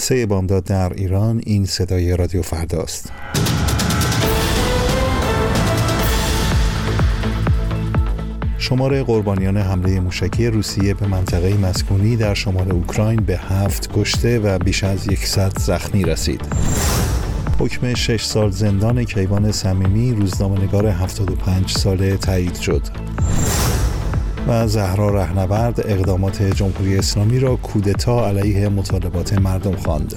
3 بامداد در ایران. این صدای رادیو فرداست. شمار قربانیان حمله موشکی روسیه به منطقه مسکونی در شمال اوکراین به 7 کشته و بیش از 100 زخمی رسید. حکم 6 سال زندان کیوان صمیمی، روزنامه‌نگار 75 ساله، تایید شد. و زهرا رهنورد اقدامات جمهوری اسلامی را کودتا علیه مطالبات مردم خواند.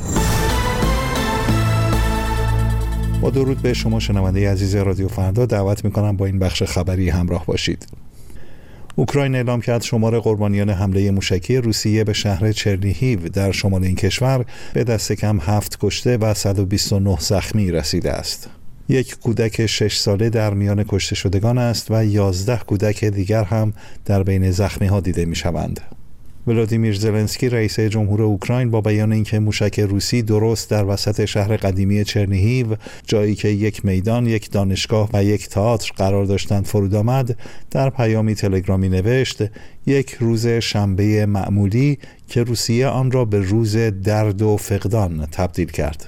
با درود به شما شنونده عزیز رادیو فردا، دعوت می‌کنم با این بخش خبری همراه باشید. اوکراین اعلام کرد شمار قربانیان حمله موشکی روسیه به شهر چرنیهیو در شمال این کشور به دست کم 7 کشته و 129 زخمی رسیده است. یک کودک 6 ساله در میان کشته شدگان است و 11 کودک دیگر هم در بین زخمی ها دیده می شوند. ولادیمیر زلنسکی رئیس جمهور اوکراین با بیان اینکه موشک روسی درست در وسط شهر قدیمی چرنیهیو، جایی که یک میدان، یک دانشگاه و یک تئاتر قرار داشتند، فرود آمد، در پیامی تلگرامی نوشت: یک روز شنبه معمولی که روسیه آن را به روز درد و فقدان تبدیل کرد.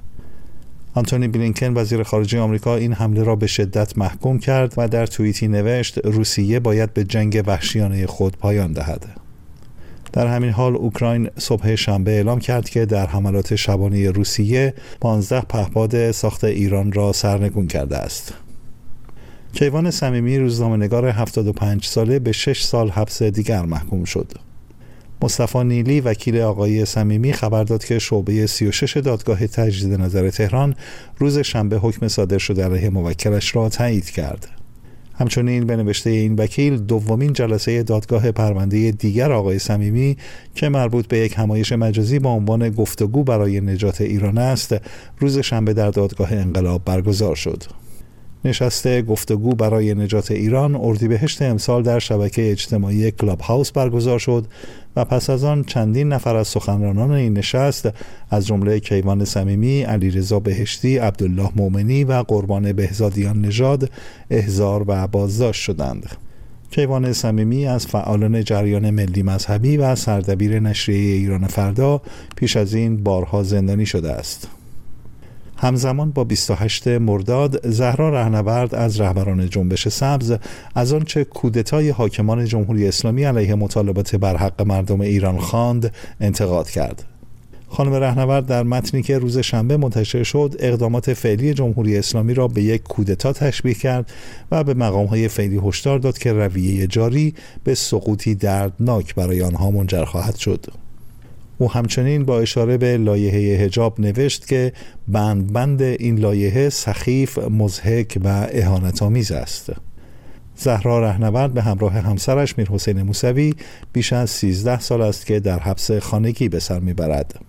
آنتونی بلینکن وزیر خارجه آمریکا این حمله را به شدت محکوم کرد و در توییتی نوشت: روسیه باید به جنگ وحشیانه خود پایان دهد. در همین حال اوکراین صبح شنبه اعلام کرد که در حملات شبانه روسیه 15 پهپاد ساخت ایران را سرنگون کرده است. کیوان صمیمی، روزنامه‌نگار 75 ساله، به 6 سال حبس دیگر محکوم شد. مصطفی نیلی، وکیل آقای صمیمی، خبر داد که شعبه 36 دادگاه تجدید نظر تهران روز شنبه حکم صادر شده علیه موکلش را تایید کرد. همچنین به نوشته این وکیل، دومین جلسه دادگاه پرونده دیگر آقای صمیمی که مربوط به یک همایش مجازی با عنوان گفتگو برای نجات ایران است، روز شنبه در دادگاه انقلاب برگزار شد. نشست گفتگو برای نجات ایران اردیبهشت امسال در شبکه اجتماعی کلاب هاوس برگزار شد و پس از آن چندین نفر از سخنرانان این نشست از جمله کیوان صمیمی، علیرضا بهشتی، عبدالله مومنی و قربان بهزادیان نژاد احضار و بازداشت شدند. کیوان صمیمی از فعالان جریان ملی مذهبی و سردبیر نشریه ایران فردا پیش از این بارها زندانی شده است. همزمان با 28 مرداد، زهرا رهنورد از رهبران جنبش سبز از آنچه کودتای حاکمان جمهوری اسلامی علیه مطالبات برحق مردم ایران خواند انتقاد کرد. خانم رهنورد در متنی که روز شنبه منتشر شد، اقدامات فعلی جمهوری اسلامی را به یک کودتا تشبیه کرد و به مقام‌های فعلی هشدار داد که رویه جاری به سقوطی دردناک برای آنها منجر خواهد شد. او همچنین با اشاره به لایحه حجاب نوشت که بند این لایحه سخیف، مضحک و اهانت‌آمیز است. زهرا رهنورد به همراه همسرش میرحسین موسوی بیش از 13 سال است که در حبس خانگی به سر میبرد.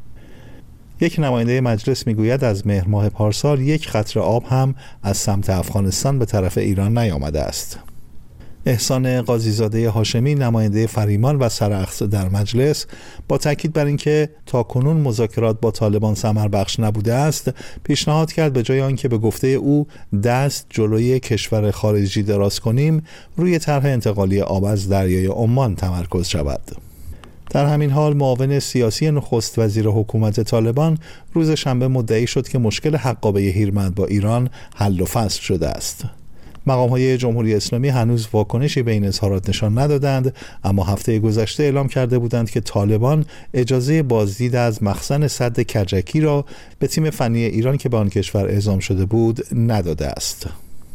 یک نماینده مجلس میگوید از مهر ماه پارسال یک قطره آب هم از سمت افغانستان به طرف ایران نیامده است. احسان قاضیزاده هاشمی، نماینده فریمان و سراخس در مجلس، با تاکید بر اینکه تاکنون مذاکرات با طالبان ثمربخش نبوده است، پیشنهاد کرد به جای آنکه به گفته او دست جلوی کشور خارجی دراز کنیم، روی طرح انتقالی آب از دریای عمان تمرکز شود. در همین حال معاون سیاسی نخست وزیر حکومت طالبان روز شنبه مدعی شد که مشکل حقابه هیرمند با ایران حل و فصل شده است. مقام‌های جمهوری اسلامی هنوز واکنشی به این اظهارات نشان ندادند، اما هفته گذشته اعلام کرده بودند که طالبان اجازه بازدید از مخزن سد کجکی را به تیم فنی ایران که به آن کشور اعزام شده بود نداده است.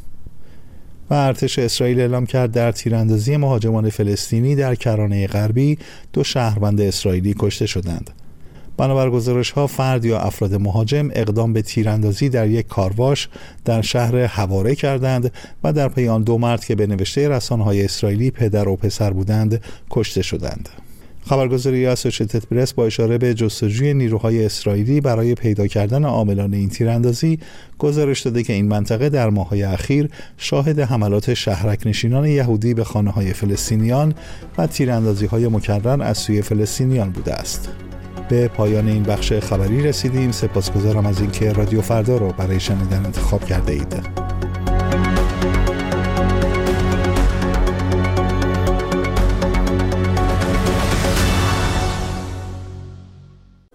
و ارتش اسرائیل اعلام کرد در تیراندازی مهاجمان فلسطینی در کرانه غربی 2 شهروند اسرائیلی کشته شدند. بنابر گزارش‌ها، فرد یا افراد مهاجم اقدام به تیراندازی در یک کارواش در شهر حواره کردند و در پی آن 2 مرد که به نوشته رسانه‌های اسرائیلی پدر و پسر بودند کشته شدند. خبرگزاری اسوسییتد پرس با اشاره به جستجوی نیروهای اسرائیلی برای پیدا کردن عاملان این تیراندازی گزارش داده که این منطقه در ماه‌های اخیر شاهد حملات شهرک‌نشینان یهودی به خانه‌های فلسطینیان و تیراندازی‌های مکرر از سوی فلسطینیان بوده است. به پایان این بخش خبری رسیدیم. سپاسگزارم از اینکه رادیو فردا را برای شنیدن انتخاب کرده اید.